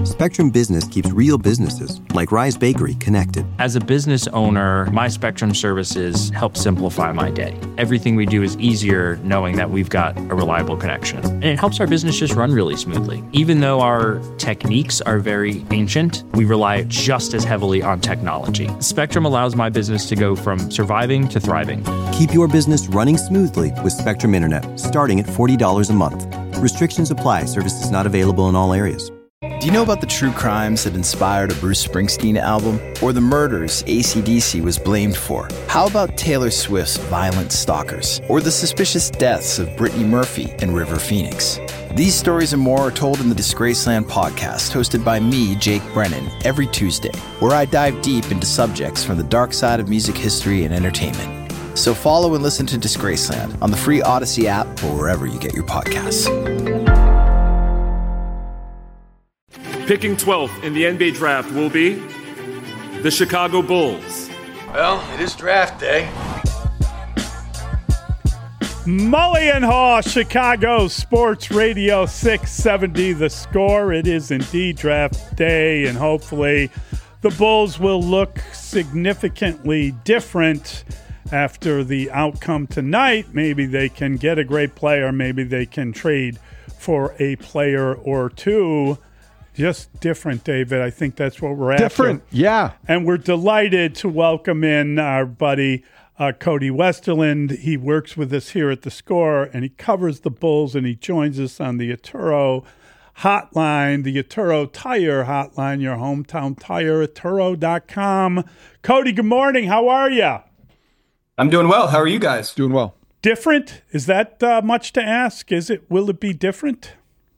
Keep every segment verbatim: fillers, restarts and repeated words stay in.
Spectrum Business keeps real businesses, like Rise Bakery, connected. As a business owner, my Spectrum services help simplify my day. Everything we do is easier knowing that we've got a reliable connection. And it helps our business just run really smoothly. Even though our techniques are very ancient, we rely just as heavily on technology. Spectrum allows my business to go from surviving to thriving. Keep your business running smoothly with Spectrum Internet, starting at forty dollars a month. Restrictions apply. Services not available in all areas. Do you know about the true crimes that inspired a Bruce Springsteen album? Or the murders A C D C was blamed for? How about Taylor Swift's Violent Stalkers? Or the suspicious deaths of Brittany Murphy and River Phoenix? These stories and more are told in the Disgraceland podcast, hosted by me, Jake Brennan, every Tuesday, where I dive deep into subjects from the dark side of music history and entertainment. So follow and listen to Disgraceland on the free Odyssey app or wherever you get your podcasts. Picking twelfth in the N B A draft will be the Chicago Bulls. Well, it is draft day. Mully and Haw, Chicago Sports Radio six seventy The Score. It is indeed draft day, and hopefully the Bulls will look significantly different after the outcome tonight. Maybe they can get a great player. Maybe they can trade for a player or two. Just different, David. I think that's what we're after. Different, yeah. And we're delighted to welcome in our buddy uh, Cody Westerland. He works with us here at The Score, and he covers the Bulls, and he joins us on the Atturo hotline, the Atturo Tire hotline, your hometown tire, atturo dot com. Cody, good morning. How are you? I'm doing well. How are you guys? Doing well. Different? Is that uh, much to ask? Is it? Will it be different?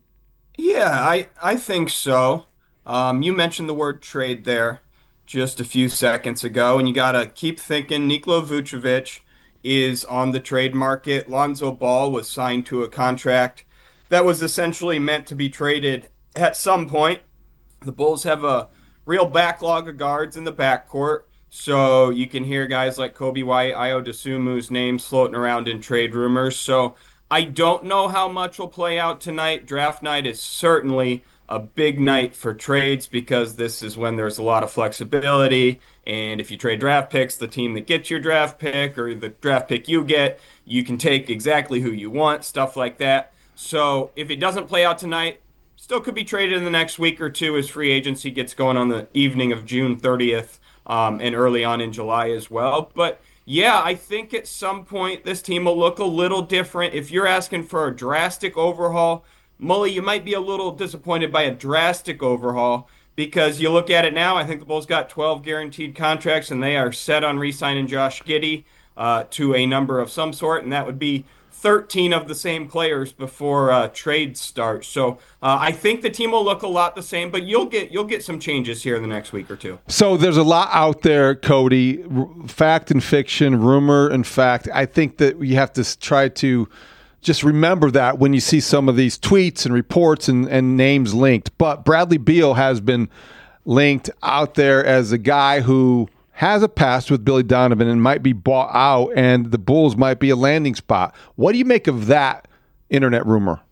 Yeah, I, I think so. Um, you mentioned the word trade there just a few seconds ago, and you got to keep thinking Nikola Vucevic is on the trade market. Lonzo Ball was signed to a contract that was essentially meant to be traded at some point. The Bulls have a real backlog of guards in the backcourt, so you can hear guys like Kobe White, Ayo Dosunmu's names floating around in trade rumors. So I don't know how much will play out tonight. Draft night is certainly a big night for trades because this is when there's a lot of flexibility. And if you trade draft picks, the team that gets your draft pick or the draft pick you get, you can take exactly who you want, stuff like that. So if it doesn't play out tonight, still could be traded in the next week or two as free agency gets going on the evening of June thirtieth um, and early on in July as well. But yeah, I think at some point this team will look a little different. If you're asking for a drastic overhaul, Mully, you might be a little disappointed by a drastic overhaul because you look at it now, I think the Bulls got twelve guaranteed contracts and they are set on re-signing Josh Giddey uh, to a number of some sort, and that would be thirteen of the same players before uh, trades start. So uh, I think the team will look a lot the same, but you'll get you'll get some changes here in the next week or two. So there's a lot out there, Cody, R- fact and fiction, rumor and fact. I think that you have to try to just remember that when you see some of these tweets and reports and, and names linked. But Bradley Beal has been linked out there as a guy who has a past with Billy Donovan and might be bought out, and the Bulls might be a landing spot. What do you make of that internet rumor?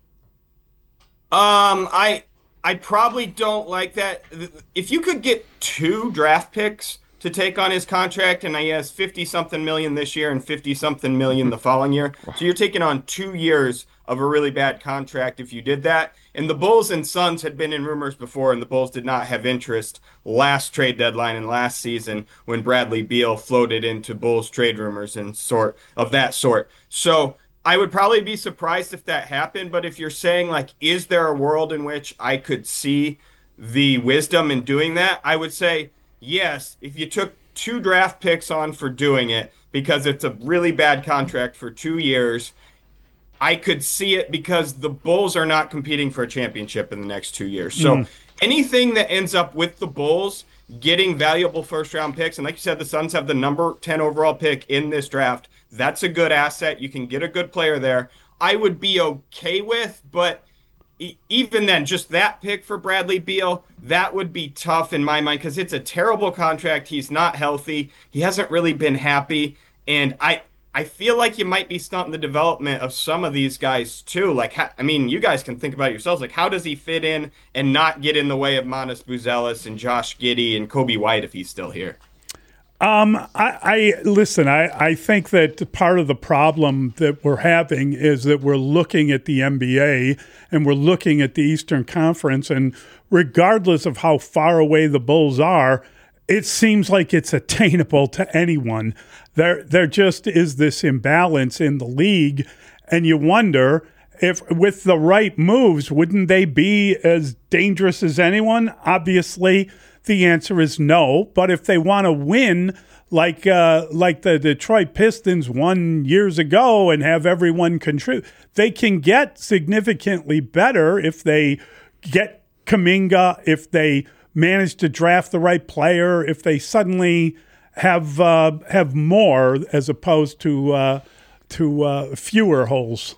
Um, I I probably don't like that. If you could get two draft picks to take on his contract, and he has fifty-something million this year and fifty-something million the following year, so you're taking on two years of a really bad contract if you did that. And the Bulls and Suns had been in rumors before, and the Bulls did not have interest last trade deadline and last season when Bradley Beal floated into Bulls trade rumors and sort of that sort. So I would probably be surprised if that happened, but if you're saying, like, is there a world in which I could see the wisdom in doing that? I would say yes, if you took two draft picks on for doing it because it's a really bad contract for two years, I could see it because the Bulls are not competing for a championship in the next two years. So mm. anything that ends up with the Bulls getting valuable first-round picks, and like you said, the Suns have the number ten overall pick in this draft, that's a good asset. You can get a good player there. I would be okay with, but e- even then, just that pick for Bradley Beal, that would be tough in my mind because it's a terrible contract. He's not healthy. He hasn't really been happy, and I I feel like you might be stunting the development of some of these guys too. Like, I mean, you guys can think about it yourselves. Like, how does he fit in and not get in the way of Manas Buzelis and Josh Giddey and Kobe White if he's still here? Um, I, I listen. I, I think that part of the problem that we're having is that we're looking at the N B A and we're looking at the Eastern Conference, and regardless of how far away the Bulls are, it seems like it's attainable to anyone. There, there just is this imbalance in the league, and you wonder if, with the right moves, wouldn't they be as dangerous as anyone? Obviously, the answer is no. But if they want to win, like uh, like the Detroit Pistons won years ago, and have everyone contribute, they can get significantly better if they get Kuminga, if they manage to draft the right player, if they suddenly have uh, have more as opposed to uh, to uh, fewer holes.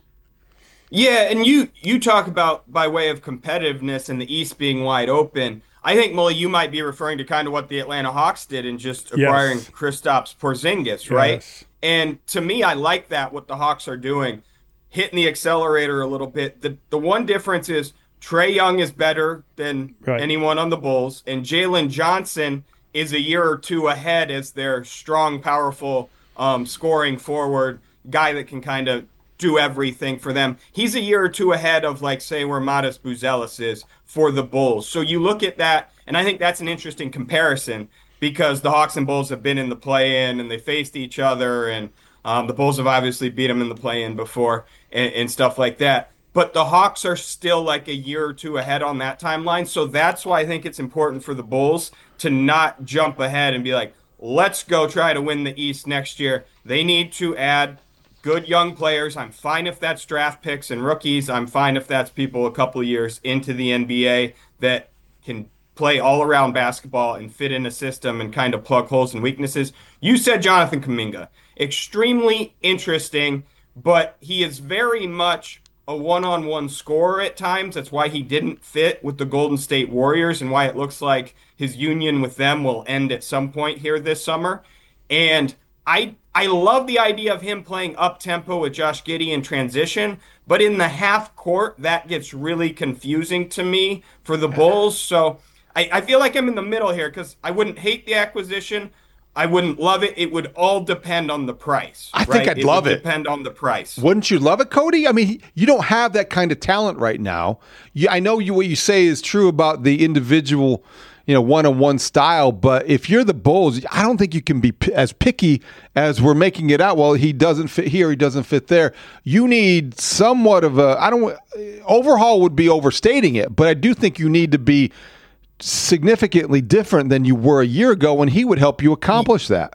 Yeah, and you you talk about by way of competitiveness and the East being wide open. I think, Mully, you might be referring to kind of what the Atlanta Hawks did in just acquiring Yes. Kristaps Porzingis, right? Yes. And to me, I like that, what the Hawks are doing, hitting the accelerator a little bit. The the one difference is Trae Young is better than Right. anyone on the Bulls, and Jalen Johnson is a year or two ahead as their strong, powerful, um, scoring forward guy that can kind of do everything for them. He's a year or two ahead of, like, say, where Matas Buzelis is for the Bulls. So you look at that, and I think that's an interesting comparison because the Hawks and Bulls have been in the play-in and they faced each other, and um, the Bulls have obviously beat them in the play-in before and, and stuff like that. But the Hawks are still like a year or two ahead on that timeline. So that's why I think it's important for the Bulls to not jump ahead and be like, let's go try to win the East next year. They need to add good young players. I'm fine if that's draft picks and rookies. I'm fine if that's people a couple of years into the N B A that can play all-around basketball and fit in a system and kind of plug holes and weaknesses. You said Jonathan Kuminga. Extremely interesting, but he is very much a one-on-one scorer at times. That's why he didn't fit with the Golden State Warriors and why it looks like his union with them will end at some point here this summer. And I I love the idea of him playing up-tempo with Josh Giddey in transition, but in the half court, that gets really confusing to me for the Bulls. So I, I feel like I'm in the middle here because I wouldn't hate the acquisition. I wouldn't love it. It would all depend on the price. I right? think I'd it love would it. Depend on the price. Wouldn't you love it, Cody? I mean, you don't have that kind of talent right now. You, I know you, what you say is true about the individual, you know, one-on-one style, but if you're the Bulls, I don't think you can be p- as picky as we're making it out. Well, he doesn't fit here, he doesn't fit there. You need somewhat of a, I don't, overhaul would be overstating it, but I do think you need to be significantly different than you were a year ago when he would help you accomplish that.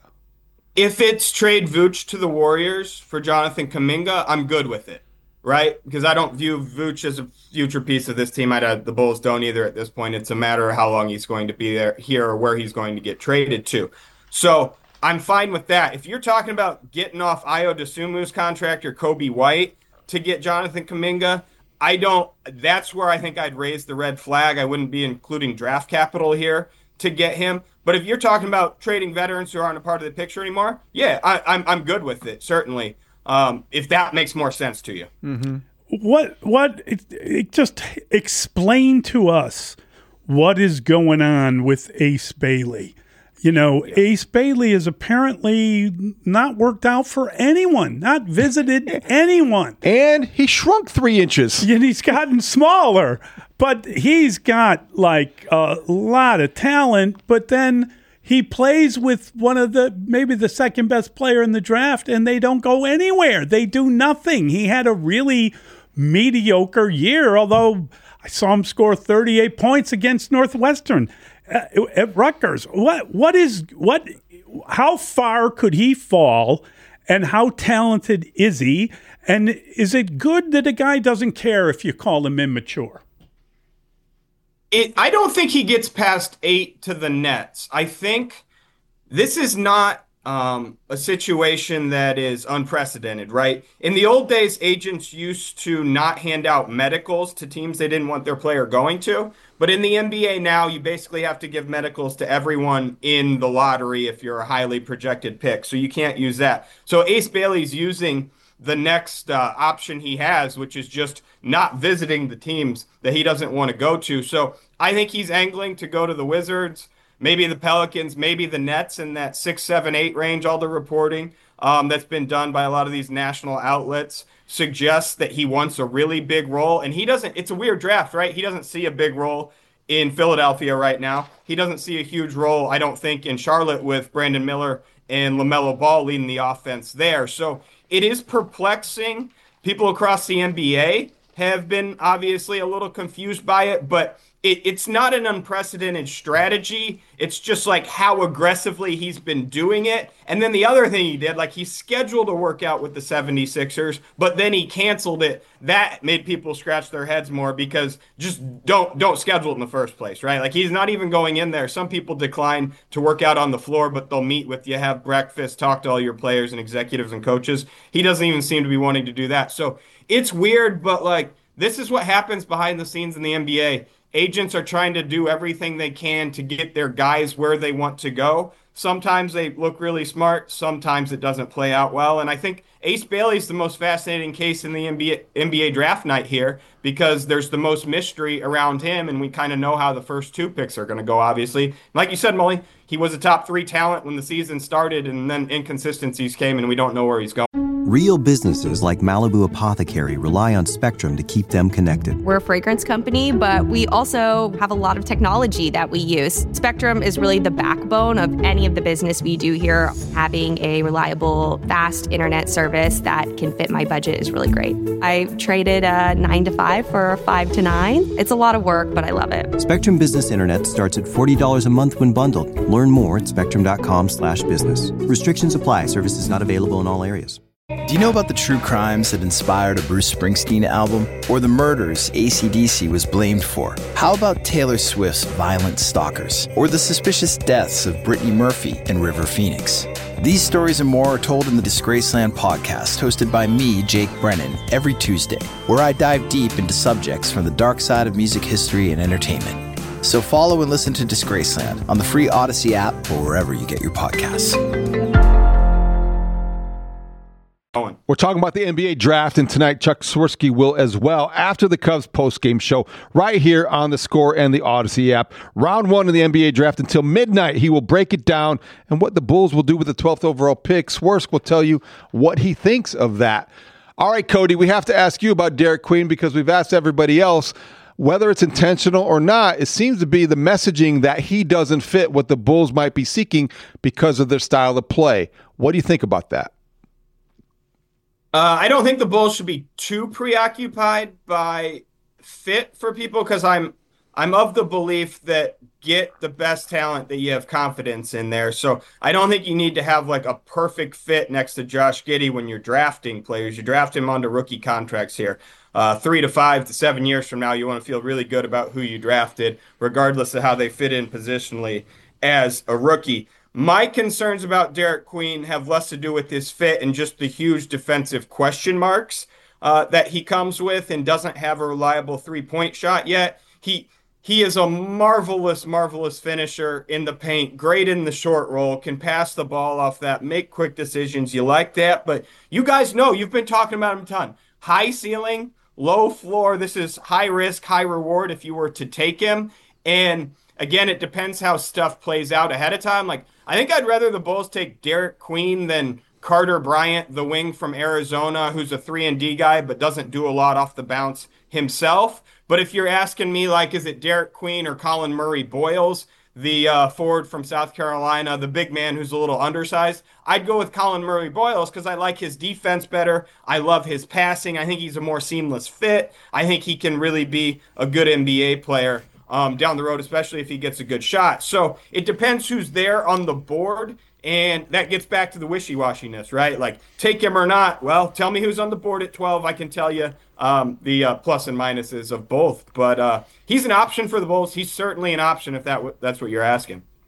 If it's trade Vooch to the Warriors for Jonathan Kuminga, I'm good with it, right? Because I don't view Vooch as a future piece of this team. I the Bulls don't either at this point. It's a matter of how long he's going to be there here or where he's going to get traded to. So I'm fine with that. If you're talking about getting off Ayo Dosunmu's contract or Kobe White to get Jonathan Kuminga, I don't. That's where I think I'd raise the red flag. I wouldn't be including draft capital here to get him. But if you're talking about trading veterans who aren't a part of the picture anymore, yeah, I, I'm I'm good with it, certainly. Um, if that makes more sense to you. Mm-hmm. What what it, it just explain to us what is going on with Ace Bailey. You know, yeah. Ace Bailey is apparently not worked out for anyone, not visited anyone. And he shrunk three inches. And he's gotten smaller, but he's got like a lot of talent, but then he plays with one of the, maybe the second best player in the draft, and they don't go anywhere. They do nothing. He had a really mediocre year, although I saw him score thirty-eight points against Northwestern at, at Rutgers. What, what is, what, how far could he fall, and how talented is he? And is it good that a guy doesn't care if you call him immature? It, I don't think he gets past eight to the Nets. I think this is not um, a situation that is unprecedented, right? In the old days, agents used to not hand out medicals to teams they didn't want their player going to. But in the N B A now, you basically have to give medicals to everyone in the lottery if you're a highly projected pick. So you can't use that. So Ace Bailey's using the next uh, option he has, which is just not visiting the teams that he doesn't want to go to. So I think he's angling to go to the Wizards, maybe the Pelicans, maybe the Nets in that six, seven, eight range. All the reporting um, that's been done by a lot of these national outlets suggests that he wants a really big role. And he doesn't, it's a weird draft, right? He doesn't see a big role in Philadelphia right now. He doesn't see a huge role, I don't think, in Charlotte with Brandon Miller and LaMelo Ball leading the offense there. So it is perplexing. People across the N B A have been obviously a little confused by it, but it, it's not an unprecedented strategy. It's just like how aggressively he's been doing it. And then the other thing he did, like he scheduled a workout with the seventy-sixers, but then he canceled it. That made people scratch their heads more because just don't don't schedule it in the first place, right? Like he's not even going in there. Some people decline to work out on the floor, but they'll meet with you, have breakfast, talk to all your players and executives and coaches. He doesn't even seem to be wanting to do that. So it's weird, but like this is what happens behind the scenes in the N B A. Agents are trying to do everything they can to get their guys where they want to go. Sometimes they look really smart. Sometimes it doesn't play out well. And I think Ace Bailey is the most fascinating case in the N B A, N B A draft night here because there's the most mystery around him, and we kind of know how the first two picks are going to go, obviously. Like you said, Mully, he was a top three talent when the season started, and then inconsistencies came, and we don't know where he's going. Real businesses like Malibu Apothecary rely on Spectrum to keep them connected. We're a fragrance company, but we also have a lot of technology that we use. Spectrum is really the backbone of any of the business we do here. Having a reliable, fast internet service that can fit my budget is really great. I traded a nine to five for a five to nine. It's a lot of work, but I love it. Spectrum Business Internet starts at forty dollars a month when bundled. Learn more at spectrum.com slash business. Restrictions apply. Services not available in all areas. Do you know about the true crimes that inspired a Bruce Springsteen album? Or the murders A C D C was blamed for? How about Taylor Swift's Violent Stalkers? Or the suspicious deaths of Brittany Murphy and River Phoenix? These stories and more are told in the Disgraceland podcast, hosted by me, Jake Brennan, every Tuesday, where I dive deep into subjects from the dark side of music history and entertainment. So follow and listen to Disgraceland on the free Odyssey app or wherever you get your podcasts. We're talking about the N B A draft, and tonight Chuck Swirsky will as well after the Cubs postgame show right here on the Score and the Odyssey app. Round one of the N B A draft until midnight. He will break it down and what the Bulls will do with the twelfth overall pick. Swirsky will tell you what he thinks of that. All right, Cody, we have to ask you about Derek Queen because we've asked everybody else. Whether it's intentional or not, it seems to be the messaging that he doesn't fit what the Bulls might be seeking because of their style of play. What do you think about that? Uh, I don't think the Bulls should be too preoccupied by fit for people because I'm I'm of the belief that get the best talent that you have confidence in there. So I don't think you need to have like a perfect fit next to Josh Giddey when you're drafting players. You draft him onto rookie contracts here. Uh, three to five to seven years from now, you want to feel really good about who you drafted, regardless of how they fit in positionally as a rookie. My concerns about Derek Queen have less to do with his fit and just the huge defensive question marks uh, that he comes with and doesn't have a reliable three-point shot yet. He he is a marvelous, marvelous finisher in the paint, great in the short roll, can pass the ball off that, make quick decisions. You like that, but you guys know, you've been talking about him a ton. High ceiling, low floor. This is high risk, high reward if you were to take him. And again, it depends how stuff plays out ahead of time. Like, I think I'd rather the Bulls take Derek Queen than Carter Bryant, the wing from Arizona, who's a three and D guy but doesn't do a lot off the bounce himself. But if you're asking me, like, is it Derek Queen or Colin Murray Boyles, the uh, forward from South Carolina, the big man who's a little undersized, I'd go with Colin Murray Boyles because I like his defense better. I love his passing. I think he's a more seamless fit. I think he can really be a good N B A player Um, down the road, especially if he gets a good shot. So it depends who's there on the board, and that gets back to the wishy-washiness, right? Like, take him or not. Well, tell me who's on the board at twelve. I can tell you um, the uh, plus and minuses of both. But uh, he's an option for the Bulls. He's certainly an option if that w- that's what you're asking.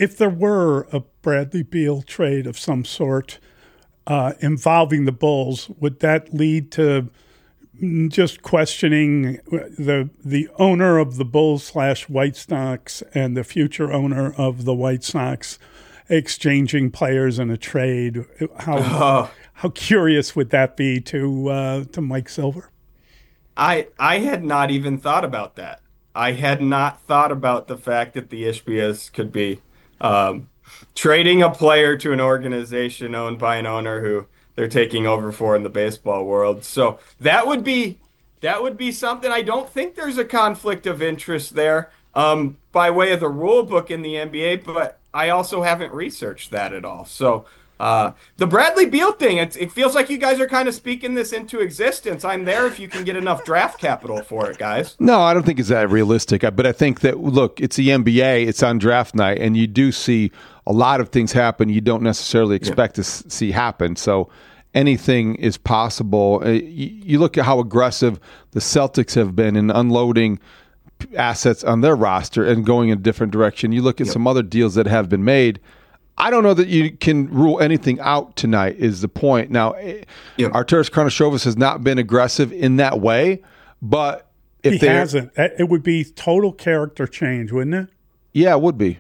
if there were a Bradley Beal trade of some sort uh, involving the Bulls, would that lead to just questioning the the owner of the Bulls slash White Sox and the future owner of the White Sox exchanging players in a trade? How oh. how curious would that be to uh, to Mike Silver? I I had not even thought about that. I had not thought about the fact that the Ishbias could be um, trading a player to an organization owned by an owner who they're taking over for in the baseball world. So that would be that would be something. I don't think there's a conflict of interest there um, by way of the rule book in the N B A, but I also haven't researched that at all. So uh, the Bradley Beal thing, it, it feels like you guys are kind of speaking this into existence. I'm there if you can get enough draft capital for it, guys. No, I don't think it's that realistic. But I think that, look, it's the N B A, it's on draft night, and you do see a lot of things happen you don't necessarily expect yeah. to see happen. So anything is possible. You look at how aggressive the Celtics have been in unloading assets on their roster and going in a different direction. You look at yep. some other deals that have been made. I don't know that you can rule anything out tonight is the point. Now, yep. Arturas Karnisovas has not been aggressive in that way, but if he hasn't, it would be total character change, wouldn't it? Yeah, it would be.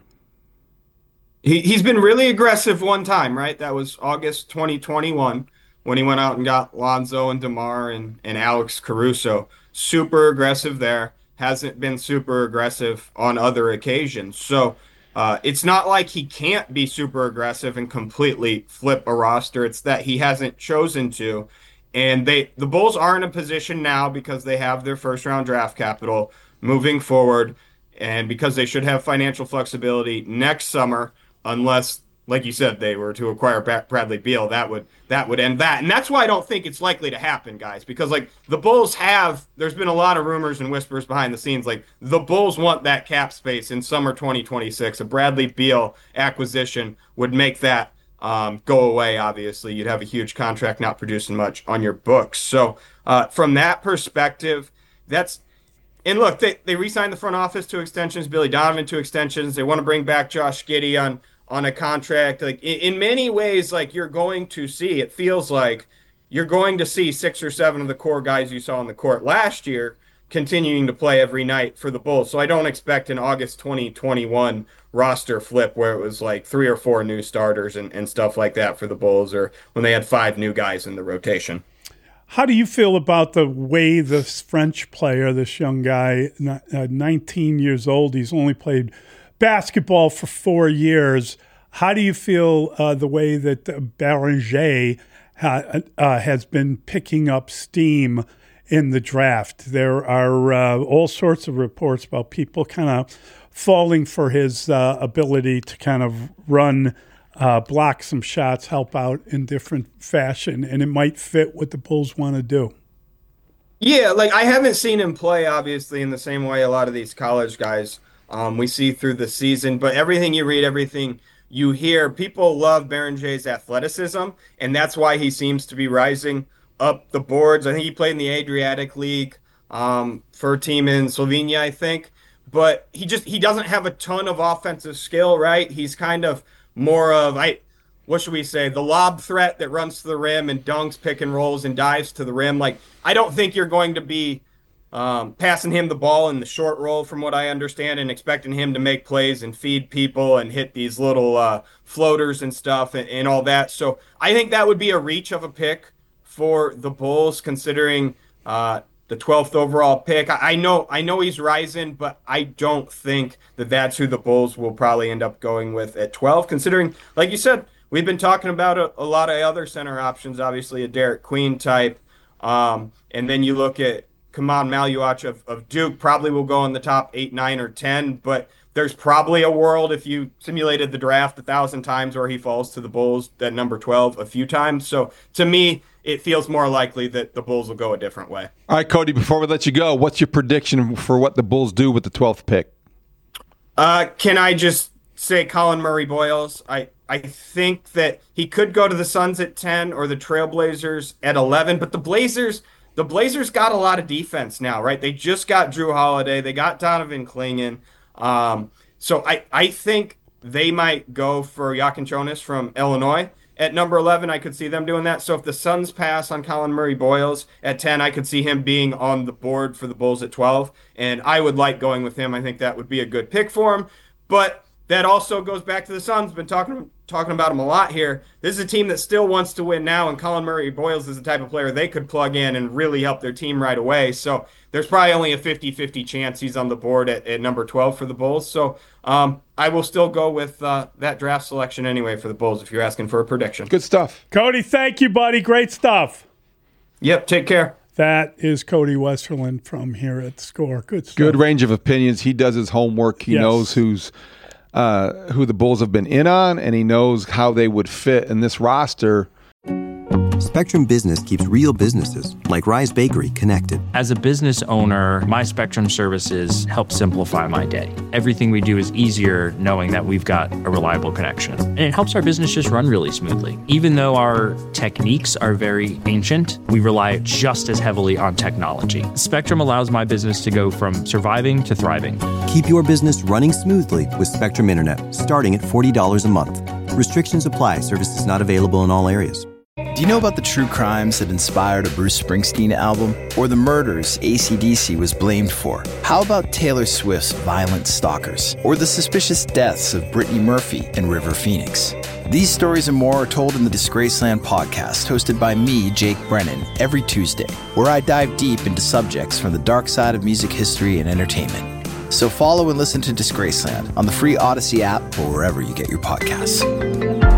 He, he's been really aggressive one time, right? That was August twenty twenty-one when he went out and got Lonzo and DeMar and, and Alex Caruso. Super aggressive there. Hasn't been super aggressive on other occasions. So uh, it's not like he can't be super aggressive and completely flip a roster. It's that he hasn't chosen to. And they the Bulls are in a position now because they have their first-round draft capital moving forward and because they should have financial flexibility next summer unless, like you said, they were to acquire Bradley Beal, that would that would end that. And that's why I don't think it's likely to happen, guys, because like the Bulls have, there's been a lot of rumors and whispers behind the scenes, like the Bulls want that cap space in summer twenty twenty-six. A Bradley Beal acquisition would make that um, go away, obviously. You'd have a huge contract not producing much on your books. So uh, from that perspective, that's, and look, they, they re-signed the front office to extensions, Billy Donovan to extensions. They want to bring back Josh Giddey on on a contract. Like in, in many ways, like you're going to see, it feels like you're going to see six or seven of the core guys you saw on the court last year continuing to play every night for the Bulls. So I don't expect an August twenty twenty-one roster flip where it was like three or four new starters and, and stuff like that for the Bulls, or when they had five new guys in the rotation. How do you feel about the way this French player, this young guy, nineteen years old, he's only played basketball for four years. How do you feel uh, the way that Beringer ha- uh, has been picking up steam in the draft? There are uh, all sorts of reports about people kind of falling for his uh, ability to kind of run, uh, block some shots, help out in different fashion, and it might fit what the Bulls want to do. Yeah, like I haven't seen him play, obviously, in the same way a lot of these college guys Um, we see through the season, but everything you read, everything you hear, people love Beringer's athleticism, and that's why he seems to be rising up the boards. I think he played in the Adriatic League um, for a team in Slovenia, I think, but he just he doesn't have a ton of offensive skill, right? He's kind of more of I, what should we say, the lob threat that runs to the rim and dunks, pick and rolls, and dives to the rim. Like I don't think you're going to be Um, passing him the ball in the short roll, from what I understand, and expecting him to make plays and feed people and hit these little uh, floaters and stuff and, and all that. So I think that would be a reach of a pick for the Bulls, considering uh, the twelfth overall pick. I, I know I know he's rising, but I don't think that that's who the Bulls will probably end up going with at twelve, considering, like you said, we've been talking about a, a lot of other center options, obviously a Derek Queen type. Um, and then you look at Kaman Maluach of, of Duke, probably will go in the top eight, nine, or ten, but there's probably a world, if you simulated the draft a thousand times, where he falls to the Bulls at number twelve a few times. So to me, it feels more likely that the Bulls will go a different way. All right, Cody, before we let you go, what's your prediction for what the Bulls do with the twelfth pick? Uh, can I just say Colin Murray-Boyles? I, I think that he could go to the Suns at ten or the Trailblazers at eleven, but the Blazers... The Blazers got a lot of defense now, right? They just got Drew Holiday. They got Donovan Clingan. Um, so I, I think they might go for Jochen Jonas from Illinois. At number eleven, I could see them doing that. So if the Suns pass on Colin Murray-Boyles at ten, I could see him being on the board for the Bulls at twelve. And I would like going with him. I think that would be a good pick for him. But that also goes back to the Suns. Been talking talking about them a lot here. This is a team that still wants to win now, and Colin Murray-Boyles is the type of player they could plug in and really help their team right away. So there's probably only a fifty-fifty chance he's on the board at, at number twelve for the Bulls. So um, I will still go with uh, that draft selection anyway for the Bulls if you're asking for a prediction. Good stuff. Cody, thank you, buddy. Great stuff. Yep, take care. That is Cody Westerlund from here at Score. Good stuff. Good range of opinions. He does his homework. He Yes. knows who's uh, who the Bulls have been in on, and he knows how they would fit in this roster. Spectrum Business keeps real businesses, like Rise Bakery, connected. As a business owner, my Spectrum services help simplify my day. Everything we do is easier knowing that we've got a reliable connection. And it helps our business just run really smoothly. Even though our techniques are very ancient, we rely just as heavily on technology. Spectrum allows my business to go from surviving to thriving. Keep your business running smoothly with Spectrum Internet, starting at forty dollars a month. Restrictions apply. Services not available in all areas. Do you know about the true crimes that inspired a Bruce Springsteen album? Or the murders A C D C was blamed for? How about Taylor Swift's Violent Stalkers? Or the suspicious deaths of Brittany Murphy and River Phoenix? These stories and more are told in the Disgraceland podcast, hosted by me, Jake Brennan, every Tuesday, where I dive deep into subjects from the dark side of music history and entertainment. So follow and listen to Disgraceland on the free Odyssey app or wherever you get your podcasts.